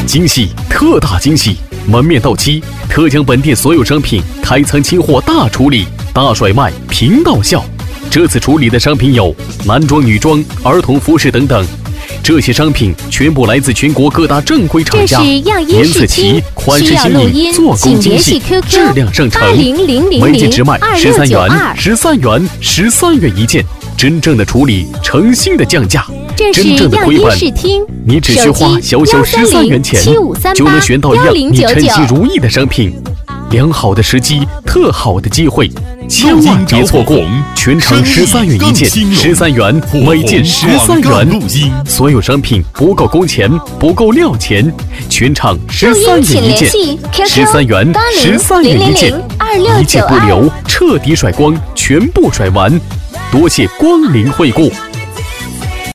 惊喜，特大惊喜！门面到期，特将本店所有商品开仓清货大处理、大甩卖，频到效。这次处理的商品有男装、女装、儿童服饰等等，这些商品全部来自全国各大正规厂家，颜色齐，款式新颖，做工精细，质量上乘。每件只卖13元，13元，13元一件。真正的处理，诚心的降价，真正的亏本。你只需花小小13元钱，就能选到一样你称心如意的商品。良好的时机，特好的机会，千万别错过！全场13元一件，13元每件13元。所有商品不够工钱，不够料钱，全场13元一件，13元13元一件，一件不留，彻底甩光，全部甩完。多谢光临惠顾。